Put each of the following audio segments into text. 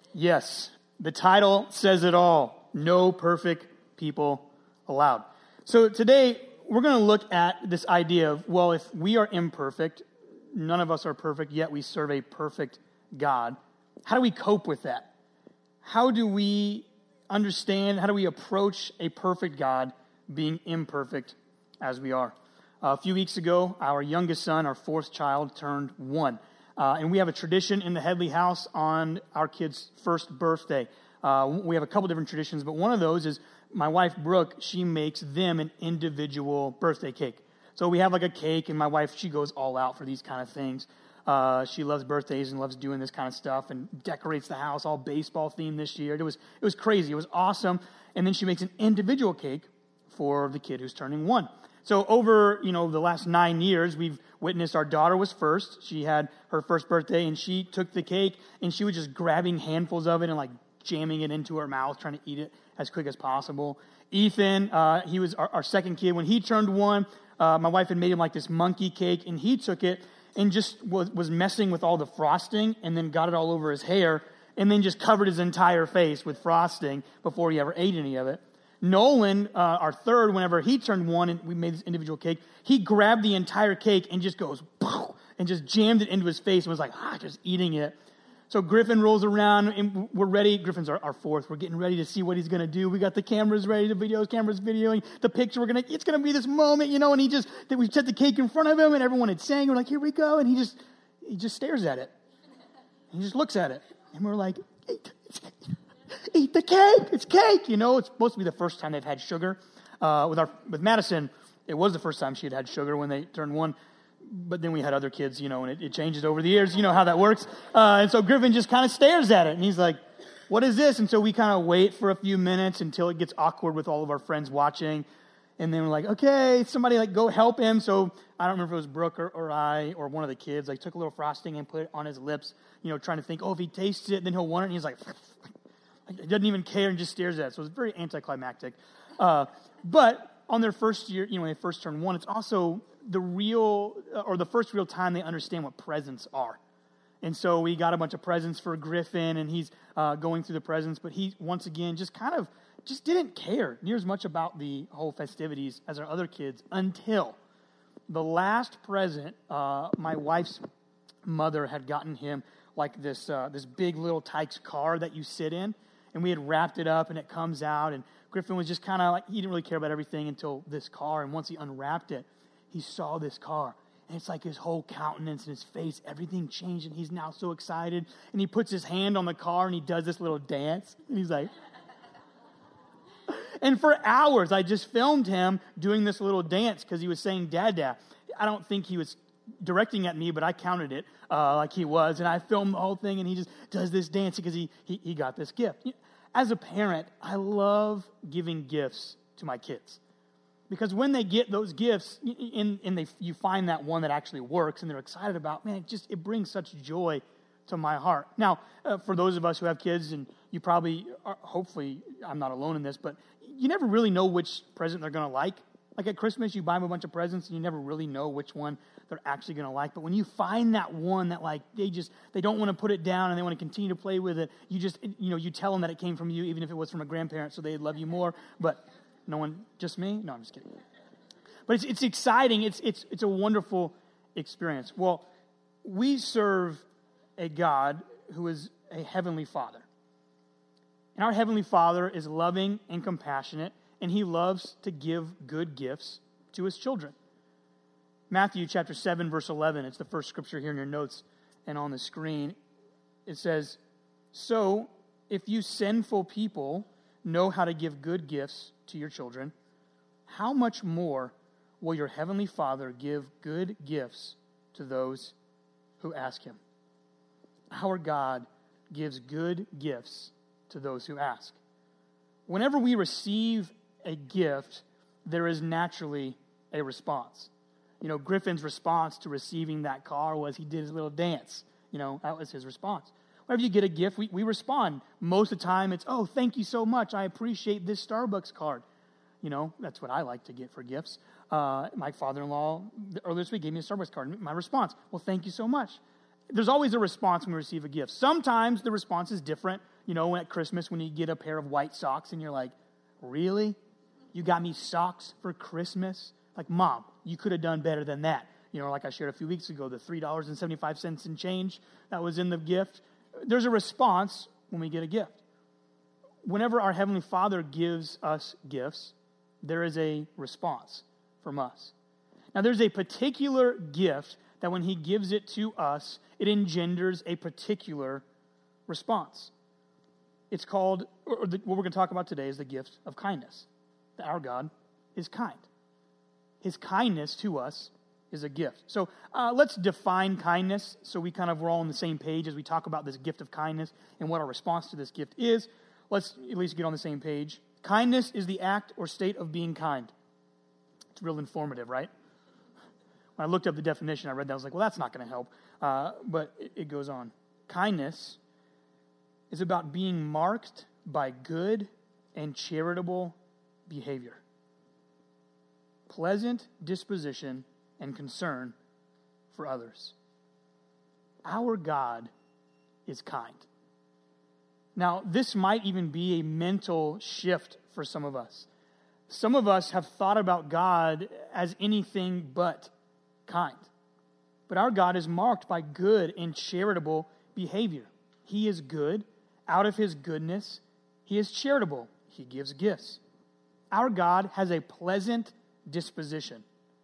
Yes, the title says it all. No perfect people allowed. So today, we're going to look at this idea of, well, if we are imperfect, none of us are perfect, yet we serve a perfect God. How do we cope with that? How do we understand, how do we approach a perfect God being imperfect as we are? A few weeks ago, our youngest son, our fourth child, turned 1. And we have a tradition in the Headley house on our kid's first birthday. We have a couple different traditions, but one of those is my wife, Brooke, she makes them an individual birthday cake. So we have like a cake, and my wife, she goes all out for these kind of things. She loves birthdays and loves doing this kind of stuff and decorates the house all baseball themed this year. It was crazy. It was awesome. And then she makes an individual cake for the kid who's turning 1. So over, the last 9 years, we've witnessed our daughter was first. She had her first birthday, and she took the cake, and she was just grabbing handfuls of it and like jamming it into her mouth, trying to eat it as quick as possible. Ethan, he was our second kid. When he turned 1, my wife had made him like this monkey cake, and he took it and just was messing with all the frosting and then got it all over his hair and then just covered his entire face with frosting before he ever ate any of it. Nolan, our third, whenever he turned 1 and we made this individual cake, he grabbed the entire cake and just goes, poof, and just jammed it into his face and was like, just eating it. So Griffin rolls around, and we're ready. Griffin's our fourth. We're getting ready to see what he's going to do. We got the cameras ready, cameras videoing, the picture. It's going to be this moment, and we set the cake in front of him, and everyone had sang. We're like, here we go. And he just stares at it. He just looks at it. And we're like, eat the cake. It's cake. It's supposed to be the first time they've had sugar. With Madison, it was the first time she had sugar when they turned 1. But then we had other kids, and it changes over the years. You know how that works. And so Griffin just kind of stares at it, and he's like, what is this? And so we kind of wait for a few minutes until it gets awkward with all of our friends watching. And then we're like, okay, somebody go help him. So I don't remember if it was Brooke or I or one of the kids, took a little frosting and put it on his lips, trying to think, if he tastes it, then he'll want it. And he's like, he doesn't even care and just stares at it. So it's very anticlimactic. But on their first year, when they first turn 1, it's also the first real time they understand what presents are. And so we got a bunch of presents for Griffin, and he's going through the presents, but he, once again, just didn't care near as much about the whole festivities as our other kids until the last present. My wife's mother had gotten him this big little Tykes car that you sit in, and we had wrapped it up, and it comes out, and Griffin was just kind of he didn't really care about everything until this car, and once he unwrapped it, he saw this car, and it's like his whole countenance and his face, everything changed, and he's now so excited, and he puts his hand on the car, and he does this little dance, and he's like, and for hours, I just filmed him doing this little dance because he was saying, Dada. I don't think he was directing at me, but I counted it like he was, and I filmed the whole thing, and he just does this dance because he got this gift. As a parent, I love giving gifts to my kids. Because when they get those gifts, and you find that one that actually works, and they're excited about, man, it brings such joy to my heart. Now, for those of us who have kids, and you probably, hopefully, I'm not alone in this, but you never really know which present they're going to like. Like at Christmas, you buy them a bunch of presents, and you never really know which one they're actually going to like. But when you find that one that they don't want to put it down, and they want to continue to play with it, you tell them that it came from you, even if it was from a grandparent, so they'd love you more. But no one, just me? No, I'm just kidding. But it's exciting. It's a wonderful experience. Well, we serve a God who is a heavenly Father. And our heavenly Father is loving and compassionate, and he loves to give good gifts to his children. Matthew chapter 7, verse 11, it's the first scripture here in your notes and on the screen. It says, so if you sinful people know how to give good gifts to your children, how much more will your heavenly Father give good gifts to those who ask him? Our God gives good gifts to those who ask. Whenever we receive a gift, there is naturally a response. Griffin's response to receiving that car was he did his little dance. That was his response. Whenever you get a gift, we respond. Most of the time, it's, oh, thank you so much. I appreciate this Starbucks card. That's what I like to get for gifts. My father-in-law earlier this week gave me a Starbucks card. My response, well, thank you so much. there's always a response when we receive a gift. Sometimes the response is different. You know, at Christmas when you get a pair of white socks and you're like, really? You got me socks for Christmas? Like, Mom, you could have done better than that. You know, like I shared a few weeks ago, the $3.75 and change that was in the gift. There's a response when we get a gift. Whenever our Heavenly Father gives us gifts, there is a response from us. Now, there's a particular gift that when He gives it to us, it engenders a particular response. It's called, what we're going to talk about today is the gift of kindness. That our God is kind. His kindness to us is a gift. So let's define kindness so we're all on the same page as we talk about this gift of kindness and what our response to this gift is. Let's at least get on the same page. Kindness is the act or state of being kind. It's real informative, right? When I looked up the definition, I read that. I was like, well, that's not going to help. But it goes on. Kindness is about being marked by good and charitable behavior, pleasant disposition, and concern for others. Our God is kind. Now, this might even be a mental shift for some of us. Some of us have thought about God as anything but kind. But our God is marked by good and charitable behavior. He is good. Out of His goodness, He is charitable. He gives gifts. Our God has a pleasant disposition.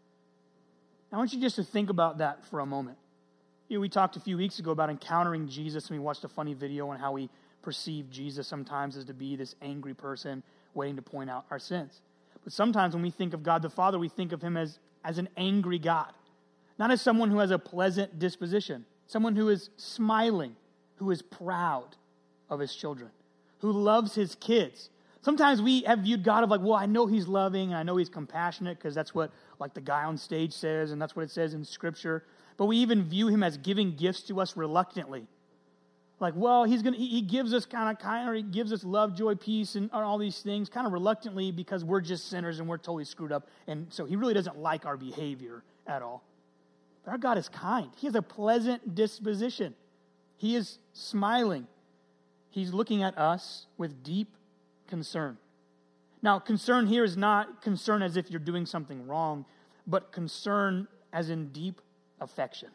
I want you just to think about that for a moment. You know, we talked a few weeks ago about encountering Jesus, and we watched a funny video on how we perceive Jesus sometimes as to be this angry person waiting to point out our sins. But sometimes when we think of God the Father, we think of Him as an angry God, not as someone who has a pleasant disposition, someone who is smiling, who is proud of His children, who loves His kids. Sometimes we have viewed God of like, well, I know He's loving, and I know He's compassionate, because that's what like the guy on stage says, and that's what it says in Scripture. But we even view Him as giving gifts to us reluctantly. Like, well, He gives us or He gives us love, joy, peace, and all these things kind of reluctantly because we're just sinners and we're totally screwed up. And so He really doesn't like our behavior at all. But our God is kind. He has a pleasant disposition. He is smiling. He's looking at us with deep concern. Now, concern here is not concern as if you're doing something wrong, but concern as in deep affection.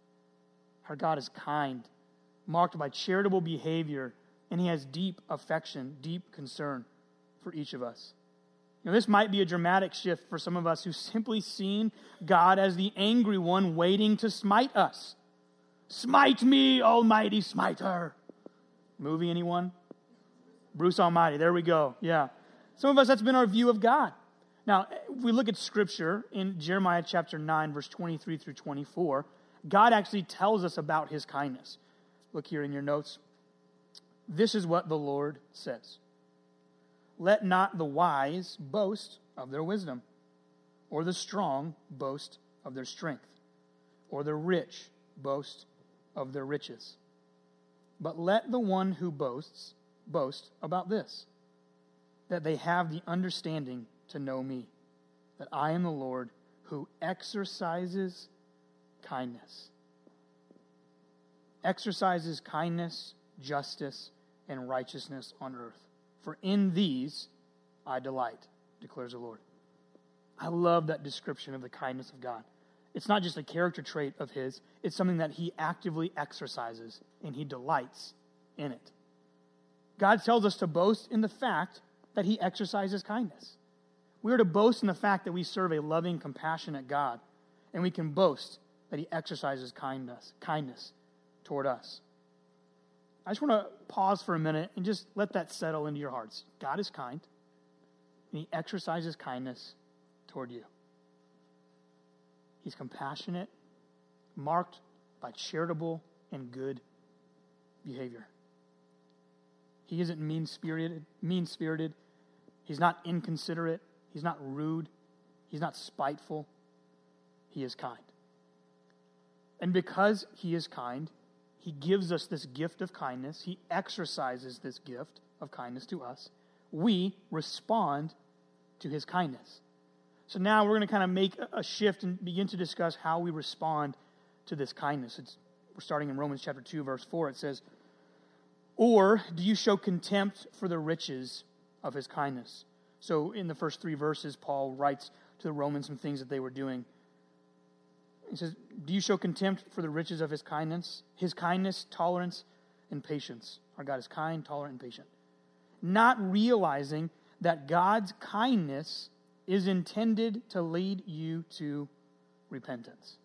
Our God is kind, marked by charitable behavior, and He has deep affection, deep concern for each of us. You know, this might be a dramatic shift for some of us who've simply seen God as the angry one waiting to smite us. Smite me, almighty smiter. Movie, anyone? Bruce Almighty, there we go. Yeah. Some of us, that's been our view of God. Now, if we look at Scripture in Jeremiah chapter 9, verse 23 through 24, God actually tells us about His kindness. Look here in your notes. This is what the Lord says. Let not the wise boast of their wisdom, or the strong boast of their strength, or the rich boast of their riches. But let the one who boasts boast about this, that they have the understanding to know me, that I am the Lord who exercises kindness. Exercises kindness, justice, and righteousness on earth. For in these I delight, declares the Lord. I love that description of the kindness of God. It's not just a character trait of His, it's something that He actively exercises, and He delights in it. God tells us to boast in the fact that He exercises kindness. We are to boast in the fact that we serve a loving, compassionate God, and we can boast that He exercises kindness toward us. I just want to pause for a minute and just let that settle into your hearts. God is kind, and He exercises kindness toward you. He's compassionate, marked by charitable and good behavior. He isn't mean-spirited. He's not inconsiderate. He's not rude. He's not spiteful. He is kind. And because He is kind, He gives us this gift of kindness. He exercises this gift of kindness to us. We respond to His kindness. So now we're going to kind of make a shift and begin to discuss how we respond to this kindness. It's We're starting in Romans chapter 2, verse 4. It says, "Or do you show contempt for the riches of his kindness?" So in the first 3 verses, Paul writes to the Romans some things that they were doing. He says, "Do you show contempt for the riches of his kindness, tolerance, and patience?" Our God is kind, tolerant, and patient. "Not realizing that God's kindness is intended to lead you to repentance."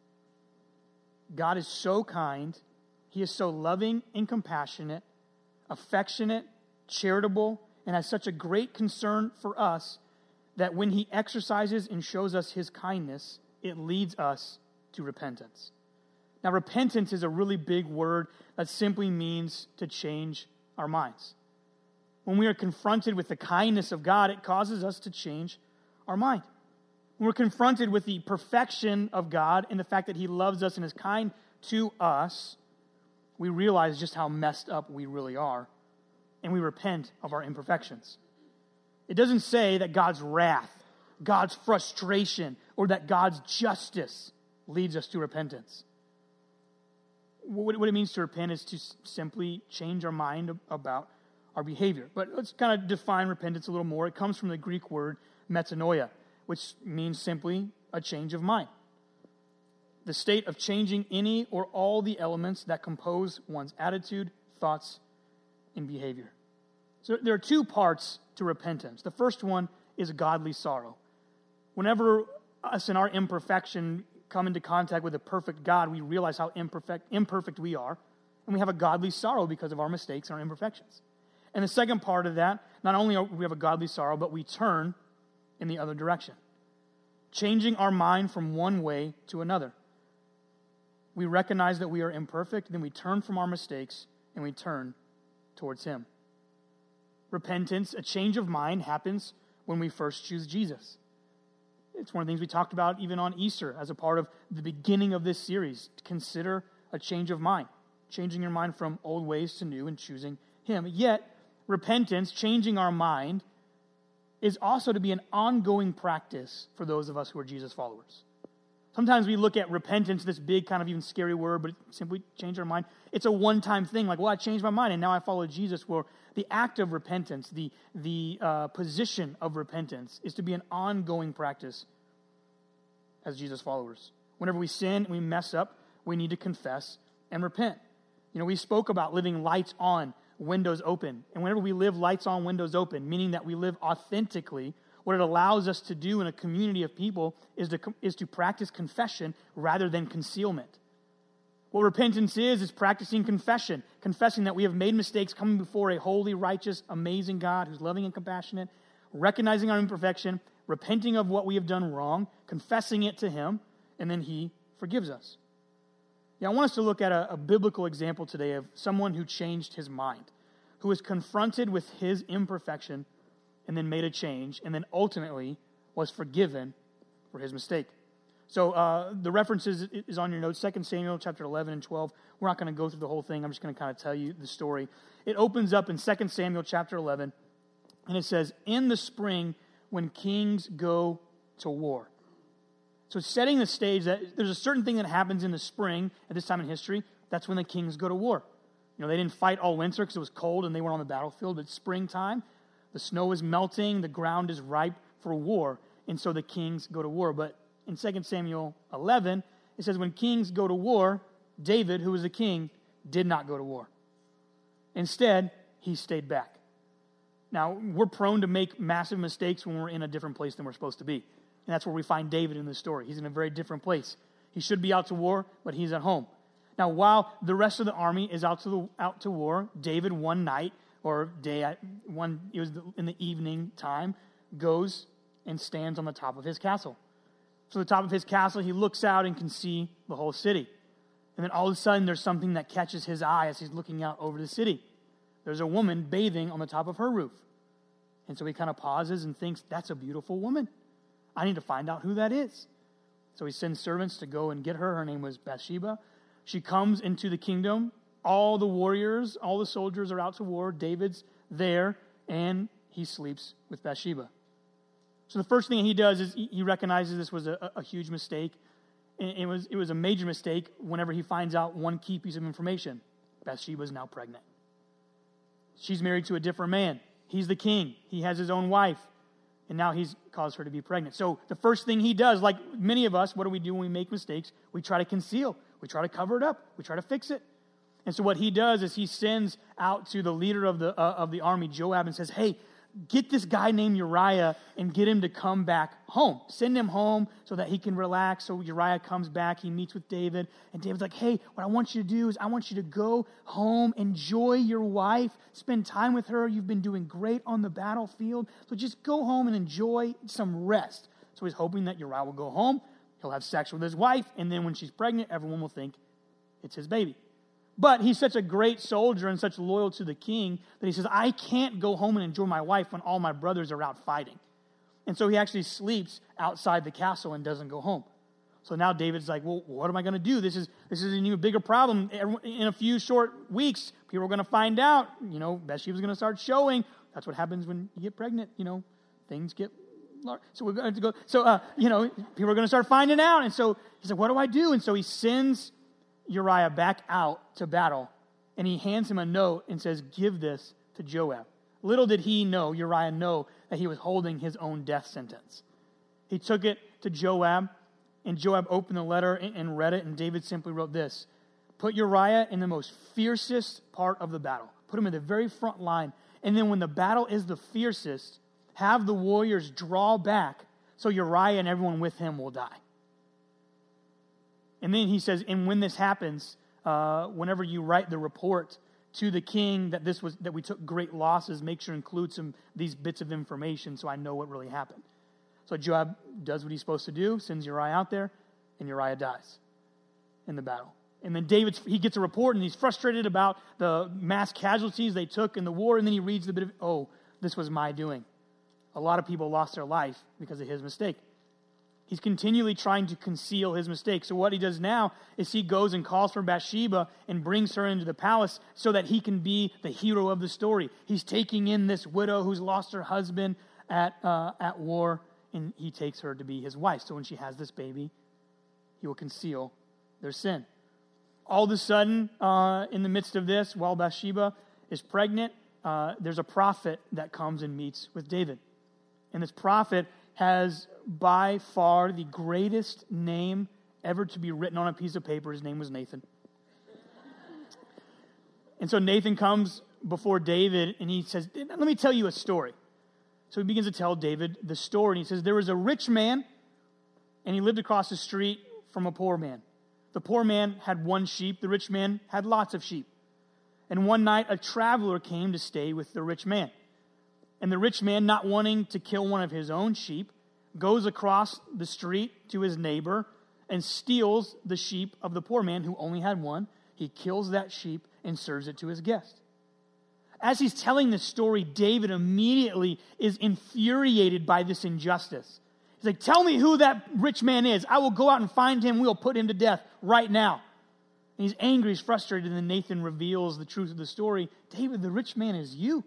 God is so kind. He is so loving and compassionate, affectionate, charitable, and has such a great concern for us that when he exercises and shows us his kindness, it leads us to repentance. Now, repentance is a really big word that simply means to change our minds. When we are confronted with the kindness of God, it causes us to change our mind. When we're confronted with the perfection of God and the fact that he loves us and is kind to us, we realize just how messed up we really are, and we repent of our imperfections. It doesn't say that God's wrath, God's frustration, or that God's justice leads us to repentance. What it means to repent is to simply change our mind about our behavior. But let's kind of define repentance a little more. It comes from the Greek word metanoia, which means simply a change of mind. The state of changing any or all the elements that compose one's attitude, thoughts, and behavior. So there are 2 parts to repentance. The first one is godly sorrow. Whenever us in our imperfection come into contact with a perfect God, we realize how imperfect we are, and we have a godly sorrow because of our mistakes and our imperfections. And the second part of that, not only do we have a godly sorrow, but we turn in the other direction, changing our mind from one way to another. We recognize that we are imperfect, then we turn from our mistakes, and we turn towards him. Repentance, a change of mind, happens when we first choose Jesus. It's one of the things we talked about even on Easter as a part of the beginning of this series. Consider a change of mind, changing your mind from old ways to new and choosing him. Yet, repentance, changing our mind, is also to be an ongoing practice for those of us who are Jesus followers. Sometimes we look at repentance, this big kind of even scary word, but it simply change our mind. It's a one-time thing, like, well, I changed my mind and now I follow Jesus. Well, the act of repentance, the position of repentance is to be an ongoing practice as Jesus followers. Whenever we sin and we mess up, we need to confess and repent. You know, we spoke about living lights on, windows open. And whenever we live lights on, windows open, meaning that we live authentically, what it allows us to do in a community of people is to practice confession rather than concealment. What repentance is practicing confession, confessing that we have made mistakes, coming before a holy, righteous, amazing God who's loving and compassionate, recognizing our imperfection, repenting of what we have done wrong, confessing it to him, and then he forgives us. Yeah, I want us to look at a biblical example today of someone who changed his mind, who was confronted with his imperfection and then made a change, and then ultimately was forgiven for his mistake. So the references is on your notes, 2 Samuel chapter 11 and 12. We're not going to go through the whole thing. I'm just going to kind of tell you the story. It opens up in 2 Samuel chapter 11, and it says, "In the spring when kings go to war." So it's setting the stage that there's a certain thing that happens in the spring at this time in history. That's when the kings go to war. You know, they didn't fight all winter because it was cold and they weren't on the battlefield, but springtime, the snow is melting, the ground is ripe for war, and so the kings go to war. But in 2 Samuel 11, it says when kings go to war, David, who was the king, did not go to war. Instead, he stayed back. Now, we're prone to make massive mistakes when we're in a different place than we're supposed to be. And that's where we find David in this story. He's in a very different place. He should be out to war, but he's at home. Now, while the rest of the army is out to war, David one night, or day, it was in the evening time, goes and stands on the top of his castle. So the top of his castle, he looks out and can see the whole city. And then all of a sudden, there's something that catches his eye as he's looking out over the city. There's a woman bathing on the top of her roof. And so he kind of pauses and thinks, that's a beautiful woman. I need to find out who that is. So he sends servants to go and get her. Her name was Bathsheba. She comes into the kingdom. All the warriors, all the soldiers are out to war. David's there, and he sleeps with Bathsheba. So the first thing he does is he recognizes this was a huge mistake, it was a major mistake whenever he finds out one key piece of information. Bathsheba is now pregnant. She's married to a different man. He's the king. He has his own wife. And now he's caused her to be pregnant. So the first thing he does, like many of us, what do we do when we make mistakes? We try to conceal. We try to cover it up. We try to fix it. And so what he does is he sends out to the leader of the army, Joab, and says, hey, get this guy named Uriah and get him to come back home. Send him home so that he can relax. So Uriah comes back. He meets with David. And David's like, hey, what I want you to do is I want you to go home, enjoy your wife, spend time with her. You've been doing great on the battlefield. So just go home and enjoy some rest. So he's hoping that Uriah will go home. He'll have sex with his wife. And then when she's pregnant, everyone will think it's his baby. But he's such a great soldier and such loyal to the king that he says, I can't go home and enjoy my wife when all my brothers are out fighting. And so he actually sleeps outside the castle and doesn't go home. So now David's like, well, what am I going to do? This is an even bigger problem. In a few short weeks, people are going to find out. Bathsheba's going to start showing. That's what happens when you get pregnant. Things get large. So we're going to go. So, people are going to start finding out. And so he's like, what do I do? And so he sends Uriah back out to battle, and he hands him a note and says, give this to Joab. Little did Uriah know that he was holding his own death sentence. He took it to Joab, and Joab opened the letter and read it, and David simply wrote this: put Uriah in the most fiercest part of the battle. Put him in the very front line, and then when the battle is the fiercest, have the warriors draw back so Uriah and everyone with him will die. And then he says, and when this happens, whenever you write the report to the king that we took great losses, make sure to include these bits of information so I know what really happened. So Joab does what he's supposed to do, sends Uriah out there, and Uriah dies in the battle. And then he gets a report, and he's frustrated about the mass casualties they took in the war, and then he reads the bit of, this was my doing. A lot of people lost their life because of his mistake. He's continually trying to conceal his mistake. So what he does now is he goes and calls for Bathsheba and brings her into the palace so that he can be the hero of the story. He's taking in this widow who's lost her husband at war, and he takes her to be his wife. So when she has this baby, he will conceal their sin. All of a sudden, in the midst of this, while Bathsheba is pregnant, there's a prophet that comes and meets with David. And this prophet has by far the greatest name ever to be written on a piece of paper. His name was Nathan. And so Nathan comes before David, and he says, let me tell you a story. So he begins to tell David the story, and he says, there was a rich man, and he lived across the street from a poor man. The poor man had one sheep. The rich man had lots of sheep. And one night, a traveler came to stay with the rich man. And the rich man, not wanting to kill one of his own sheep, goes across the street to his neighbor and steals the sheep of the poor man who only had one. He kills that sheep and serves it to his guest. As he's telling this story, David immediately is infuriated by this injustice. He's like, tell me who that rich man is. I will go out and find him. We will put him to death right now. And he's angry, he's frustrated, and then Nathan reveals the truth of the story. David, the rich man is you.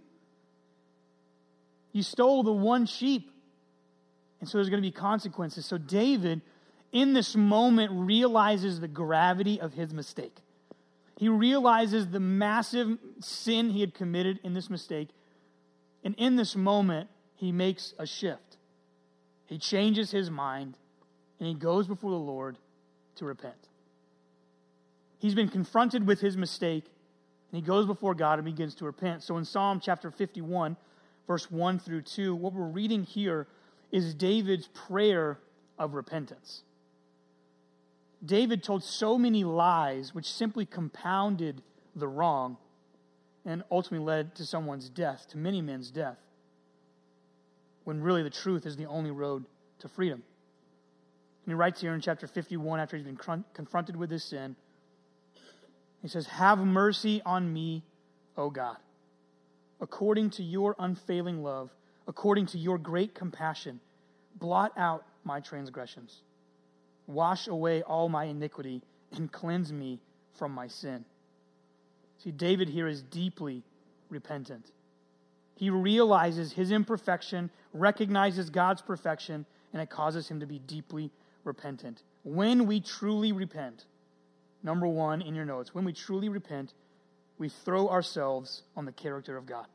You stole the one sheep. And so there's going to be consequences. So David, in this moment, realizes the gravity of his mistake. He realizes the massive sin he had committed in this mistake. And in this moment, he makes a shift. He changes his mind, and he goes before the Lord to repent. He's been confronted with his mistake, and he goes before God and begins to repent. So in Psalm chapter 51, verse 1 through 2, what we're reading here is David's prayer of repentance. David told so many lies which simply compounded the wrong and ultimately led to someone's death, to many men's death, when really the truth is the only road to freedom. And he writes here in chapter 51, after he's been confronted with his sin, he says, have mercy on me, O God, according to your unfailing love, according to your great compassion, blot out my transgressions. Wash away all my iniquity and cleanse me from my sin. See, David here is deeply repentant. He realizes his imperfection, recognizes God's perfection, and it causes him to be deeply repentant. when we truly repent, number one in your notes, when we truly repent, we throw ourselves on the character of God.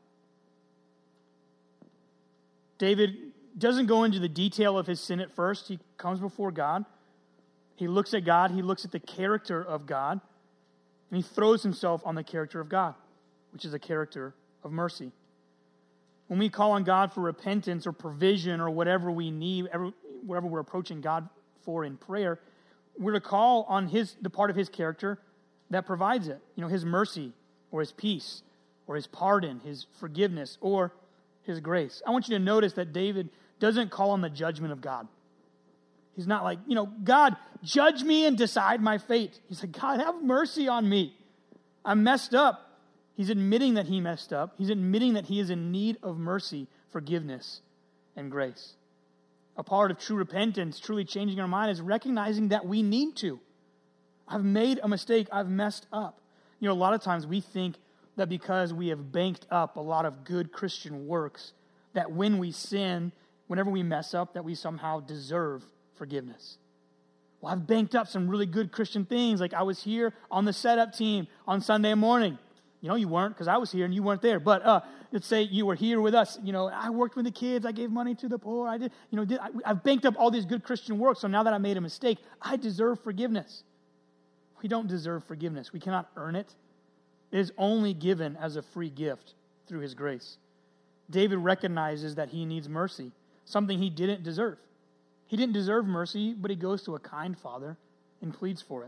David doesn't go into the detail of his sin at first. He comes before God. He looks at God. He looks at the character of God. And he throws himself on the character of God, which is a character of mercy. When we call on God for repentance or provision or whatever we need, whatever we're approaching God for in prayer, we're to call on the part of his character that provides it. His mercy or his peace or his pardon, his forgiveness or his grace. I want you to notice that David doesn't call on the judgment of God. He's not like, God, judge me and decide my fate. He's like, God, have mercy on me. I'm messed up. He's admitting that he messed up. He's admitting that he is in need of mercy, forgiveness, and grace. A part of true repentance, truly changing our mind, is recognizing that we need to. I've made a mistake. I've messed up. A lot of times we think that because we have banked up a lot of good Christian works, that when we sin, whenever we mess up, that we somehow deserve forgiveness. Well, I've banked up some really good Christian things, like I was here on the setup team on Sunday morning. You weren't, because I was here and you weren't there. But let's say you were here with us. I worked with the kids. I gave money to the poor. I've banked up all these good Christian works. So now that I made a mistake, I deserve forgiveness. We don't deserve forgiveness. We cannot earn it. It is only given as a free gift through his grace. David recognizes that he needs mercy, something he didn't deserve. He didn't deserve mercy, but he goes to a kind father and pleads for it.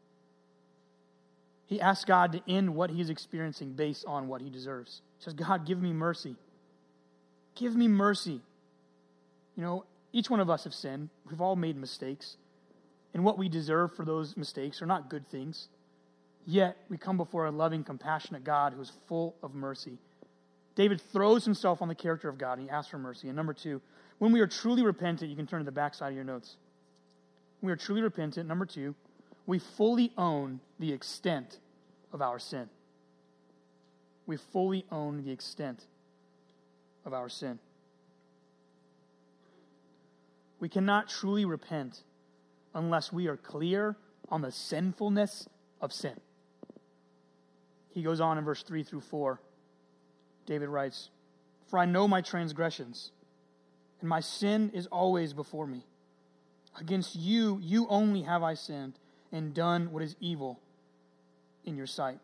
He asks God to end what he's experiencing based on what he deserves. He says, God, give me mercy. Give me mercy. Each one of us have sinned. We've all made mistakes. And what we deserve for those mistakes are not good things. Yet, we come before a loving, compassionate God who is full of mercy. David throws himself on the character of God and he asks for mercy. And number two, when we are truly repentant, you can turn to the back side of your notes. When we are truly repentant, number two, we fully own the extent of our sin. We fully own the extent of our sin. We cannot truly repent unless we are clear on the sinfulness of sin. He goes on in verse 3 through 4. David writes, "For I know my transgressions, and my sin is always before me. Against you, you only have I sinned and done what is evil in your sight."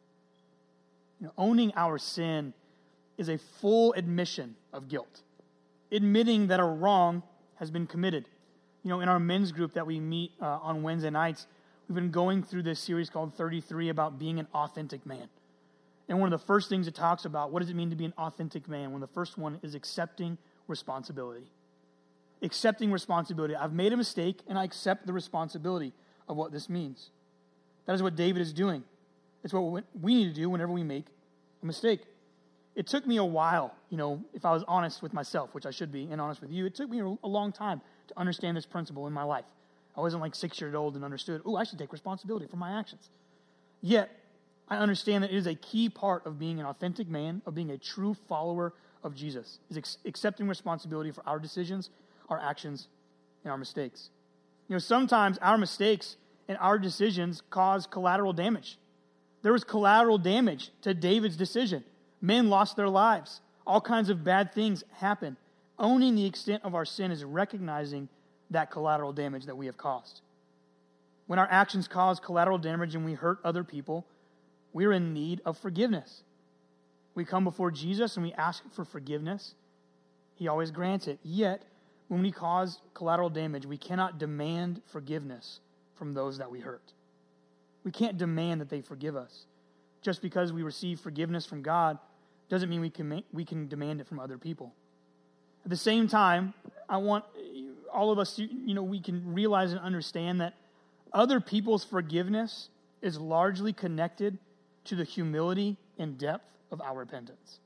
Owning our sin is a full admission of guilt, admitting that a wrong has been committed. In our men's group that we meet on Wednesday nights, we've been going through this series called 33 about being an authentic man. And one of the first things it talks about, what does it mean to be an authentic man? One of the first one is accepting responsibility. Accepting responsibility. I've made a mistake, and I accept the responsibility of what this means. That is what David is doing. It's what we need to do whenever we make a mistake. It took me a while, if I was honest with myself, which I should be, and honest with you, it took me a long time to understand this principle in my life. I wasn't like 6 years old and understood, I should take responsibility for my actions. Yet, I understand that it is a key part of being an authentic man, of being a true follower of Jesus, is accepting responsibility for our decisions, our actions, and our mistakes. Sometimes our mistakes and our decisions cause collateral damage. There was collateral damage to David's decision. Men lost their lives. All kinds of bad things happen. Owning the extent of our sin is recognizing that collateral damage that we have caused. When our actions cause collateral damage and we hurt other people, we're in need of forgiveness. We come before Jesus and we ask for forgiveness. He always grants it. Yet, when we cause collateral damage, we cannot demand forgiveness from those that we hurt. We can't demand that they forgive us. Just because we receive forgiveness from God doesn't mean we can demand it from other people. At the same time, I want all of us to, we can realize and understand that other people's forgiveness is largely connected to the humility and depth of our repentance.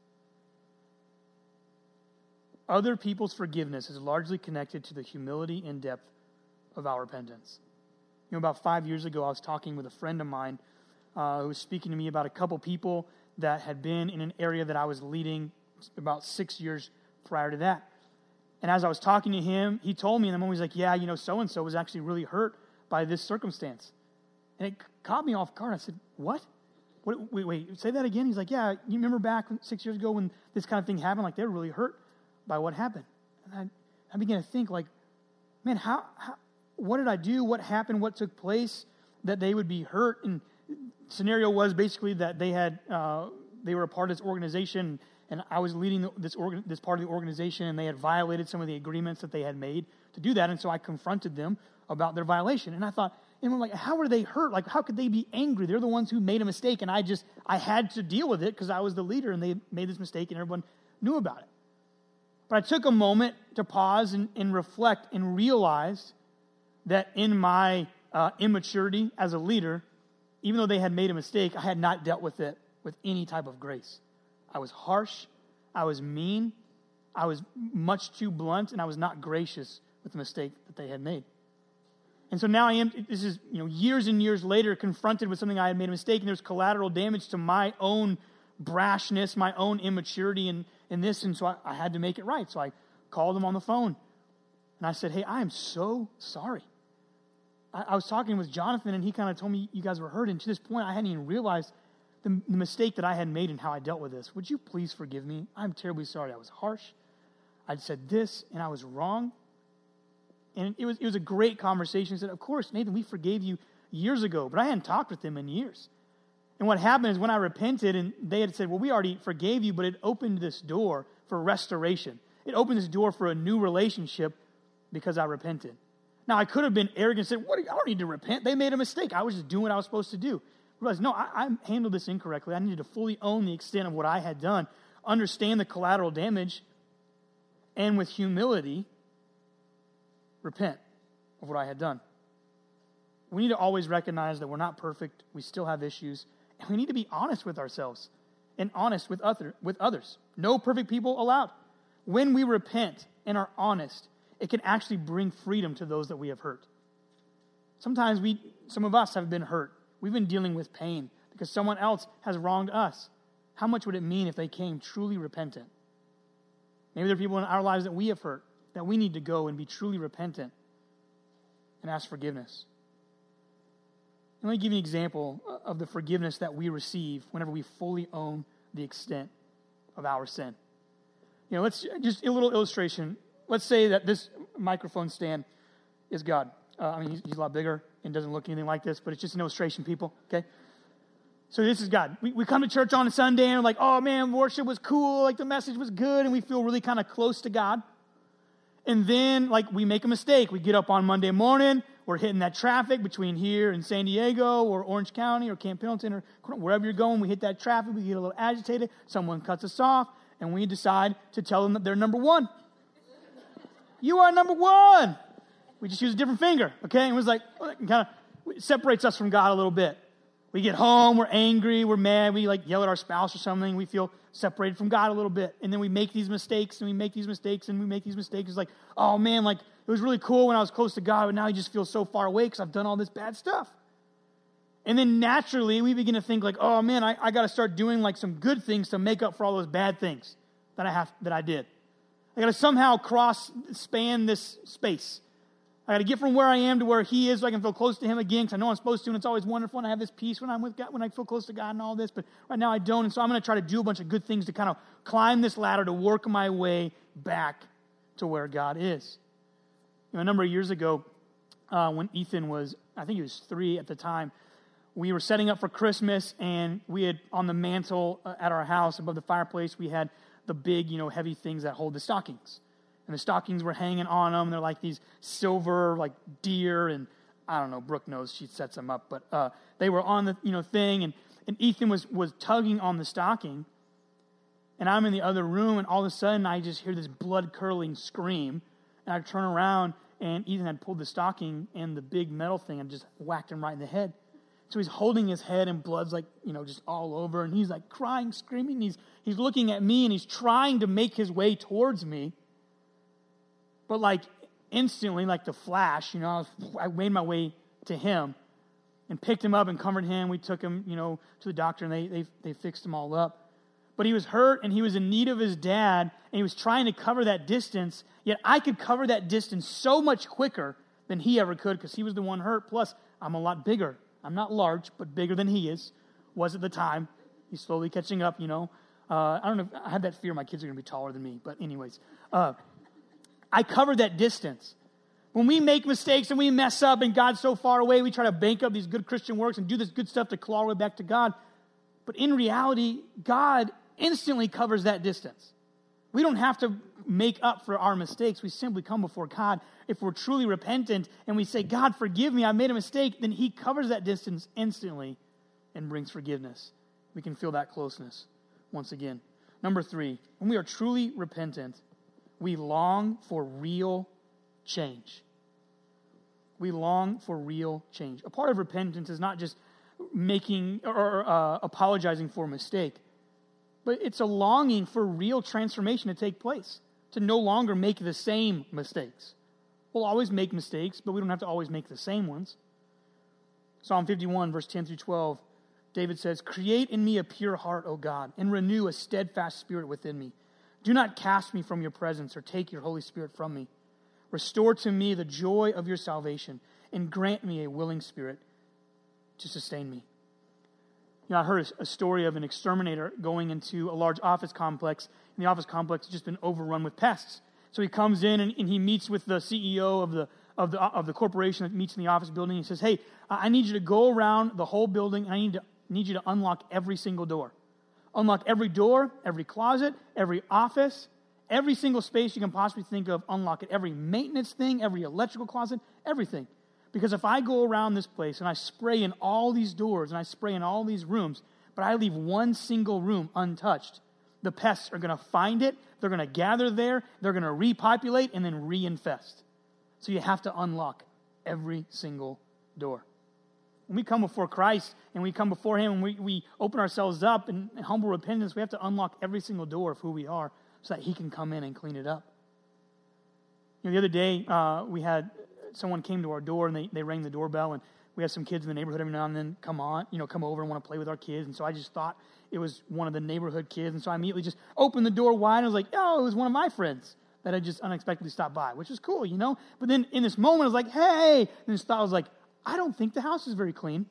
Other people's forgiveness is largely connected to the humility and depth of our repentance. About 5 years ago, I was talking with a friend of mine who was speaking to me about a couple people that had been in an area that I was leading about 6 years prior to that. And as I was talking to him, he told me in the moment, he's like, so-and-so was actually really hurt by this circumstance. And it caught me off guard. I said, what? Wait, say that again? He's like, yeah, you remember back 6 years ago when this kind of thing happened? Like, they were really hurt by what happened. And I began to think, like, man, how what did I do? What happened? What took place that they would be hurt? And scenario was basically that they were a part of this organization, and I was leading this part of the organization, and they had violated some of the agreements that they had made to do that. And so I confronted them about their violation. And I thought, and I'm like, how were they hurt? Like, how could they be angry? They're the ones who made a mistake, and I had to deal with it because I was the leader, and they made this mistake, and everyone knew about it. But I took a moment to pause and reflect and realized that in my immaturity as a leader, even though they had made a mistake, I had not dealt with it with any type of grace. I was harsh, I was mean, I was much too blunt, and I was not gracious with the mistake that they had made. And so now this is, years and years later, confronted with something I had made a mistake, and there's collateral damage to my own brashness, my own immaturity in this, and so I had to make it right. So I called them on the phone, and I said, hey, I am so sorry. I was talking with Jonathan, and he kind of told me you guys were hurt, and to this point, I hadn't even realized the mistake that I had made and how I dealt with this. Would you please forgive me? I'm terribly sorry. I was harsh. I'd said this, and I was wrong. And it was a great conversation. He said, of course, Nathan, we forgave you years ago, but I hadn't talked with them in years. And what happened is when I repented, and they had said, well, we already forgave you, but it opened this door for restoration. It opened this door for a new relationship because I repented. Now, I could have been arrogant and said, I don't need to repent. They made a mistake. I was just doing what I was supposed to do. I realized, no, I handled this incorrectly. I needed to fully own the extent of what I had done, understand the collateral damage, and with humility, repent of what I had done. We need to always recognize that we're not perfect. We still have issues. And we need to be honest with ourselves and honest with others. No perfect people allowed. When we repent and are honest, it can actually bring freedom to those that we have hurt. Sometimes some of us have been hurt. We've been dealing with pain because someone else has wronged us. How much would it mean if they came truly repentant? Maybe there are people in our lives that we have hurt, that we need to go and be truly repentant and ask forgiveness. And let me give you an example of the forgiveness that we receive whenever we fully own the extent of our sin. Let's just a little illustration. Let's say that this microphone stand is God. He's a lot bigger and doesn't look anything like this, but it's just an illustration, people, okay? So this is God. We come to church on a Sunday and we're like, oh man, worship was cool, like the message was good, and we feel really kind of close to God. And then, we make a mistake. We get up on Monday morning, we're hitting that traffic between here and San Diego or Orange County or Camp Pendleton or wherever you're going. We hit that traffic, we get a little agitated, someone cuts us off, and we decide to tell them that they're number one. You are number one. We just use a different finger, okay? And it was kind of separates us from God a little bit. We get home, we're angry, we're mad, we yell at our spouse or something, we feel separated from God a little bit. And then we make these mistakes, and we make these mistakes, and we make these mistakes. It's like, oh man, it was really cool when I was close to God, but now I just feel so far away because I've done all this bad stuff. And then naturally, we begin to think oh man, I got to start doing some good things to make up for all those bad things that I did. I got to somehow span this space. I got to get from where I am to where He is so I can feel close to Him again because I know I'm supposed to, and it's always wonderful, and I have this peace when I'm with God, when I feel close to God and all this, but right now I don't, and so I'm going to try to do a bunch of good things to kind of climb this ladder to work my way back to where God is. A number of years ago, when Ethan was, I think he was 3 at the time, we were setting up for Christmas, and we had on the mantle at our house above the fireplace, we had the big, heavy things that hold the stockings. And the stockings were hanging on them. They're like these silver, deer, and I don't know, Brooke knows, she sets them up. But they were on the, thing, and Ethan was tugging on the stocking. And I'm in the other room, and all of a sudden, I just hear this blood-curdling scream. And I turn around, and Ethan had pulled the stocking, and the big metal thing had just whacked him right in the head. So he's holding his head, and blood's just all over. And he's crying, screaming. He's looking at me, and he's trying to make his way towards me. But instantly, the flash, I made my way to him and picked him up and comforted him. We took him, to the doctor, and they fixed him all up. But he was hurt, and he was in need of his dad, and he was trying to cover that distance, yet I could cover that distance so much quicker than he ever could because he was the one hurt. Plus, I'm a lot bigger. I'm not large, but bigger than he was at the time. He's slowly catching up, I don't know. I had that fear my kids are going to be taller than me. But anyways, I covered that distance. When we make mistakes and we mess up and God's so far away, we try to bank up these good Christian works and do this good stuff to claw our way back to God. But in reality, God instantly covers that distance. We don't have to make up for our mistakes. We simply come before God. If we're truly repentant and we say, God, forgive me, I made a mistake, then he covers that distance instantly and brings forgiveness. We can feel that closeness once again. Number 3, when we are truly repentant, we long for real change. We long for real change. A part of repentance is not just making or apologizing for a mistake, but it's a longing for real transformation to take place, to no longer make the same mistakes. We'll always make mistakes, but we don't have to always make the same ones. Psalm 51, verse 10 through 12, David says, "Create in me a pure heart, O God, and renew a steadfast spirit within me. Do not cast me from your presence or take your Holy Spirit from me. Restore to me the joy of your salvation and grant me a willing spirit to sustain me." I heard a story of an exterminator going into a large office complex, and the office complex has just been overrun with pests. So he comes in and he meets with the CEO of the corporation that meets in the office building. He says, "Hey, I need you to go around the whole building, and I need you to unlock every single door. Unlock every door, every closet, every office, every single space you can possibly think of. Unlock it. Every maintenance thing, every electrical closet, everything. Because if I go around this place and I spray in all these doors and I spray in all these rooms, but I leave one single room untouched, the pests are going to find it, they're going to gather there, they're going to repopulate and then reinfest. So you have to unlock every single door." When we come before Christ and we come before him and we open ourselves up in humble repentance, we have to unlock every single door of who we are so that he can come in and clean it up. The other day, we had someone came to our door and they rang the doorbell, and we had some kids in the neighborhood every now and then come over and want to play with our kids. And so I just thought it was one of the neighborhood kids. And so I immediately just opened the door wide and I was like, oh, it was one of my friends that had just unexpectedly stopped by, which was cool, But then in this moment, I was like, hey, and this thought was like, I don't think the house is very clean.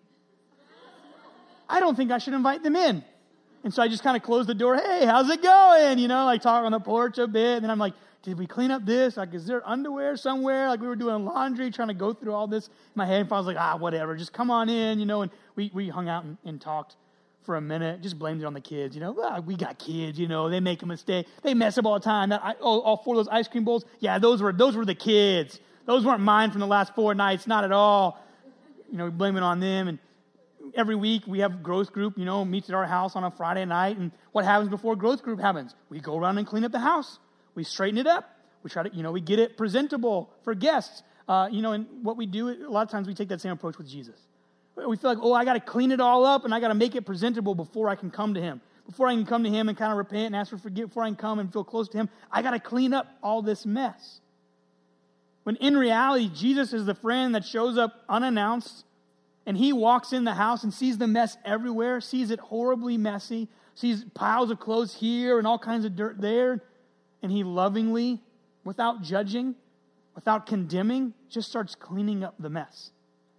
I don't think I should invite them in. And so I just kind of closed the door. Hey, how's it going? Talk on the porch a bit. And then I'm like, did we clean up this? Like, is there underwear somewhere? Like, we were doing laundry, trying to go through all this in my head. And I was like, whatever. Just come on in, And we hung out and talked for a minute. Just blamed it on the kids, we got kids, They make a mistake. They mess up all the time. All 4 of those ice cream bowls, yeah, those were the kids. Those weren't mine from the last 4 nights, not at all. We blame it on them. And every week we have growth group, meets at our house on a Friday night. And what happens before growth group happens? We go around and clean up the house. We straighten it up. We try to, we get it presentable for guests. And what we do, a lot of times we take that same approach with Jesus. We feel like, I got to clean it all up and I got to make it presentable before I can come to him. Before I can come to him and kind of repent and ask for forgiveness, before I can come and feel close to him, I got to clean up all this mess. When in reality, Jesus is the friend that shows up unannounced, and he walks in the house and sees the mess everywhere, sees it horribly messy, sees piles of clothes here and all kinds of dirt there, and he lovingly, without judging, without condemning, just starts cleaning up the mess.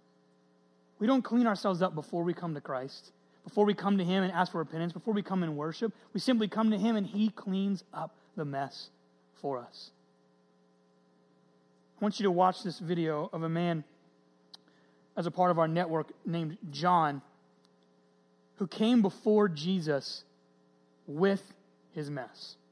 We don't clean ourselves up before we come to Christ, before we come to him and ask for repentance, before we come and worship. We simply come to him and he cleans up the mess for us. I want you to watch this video of a man as a part of our network named John, who came before Jesus with his mess.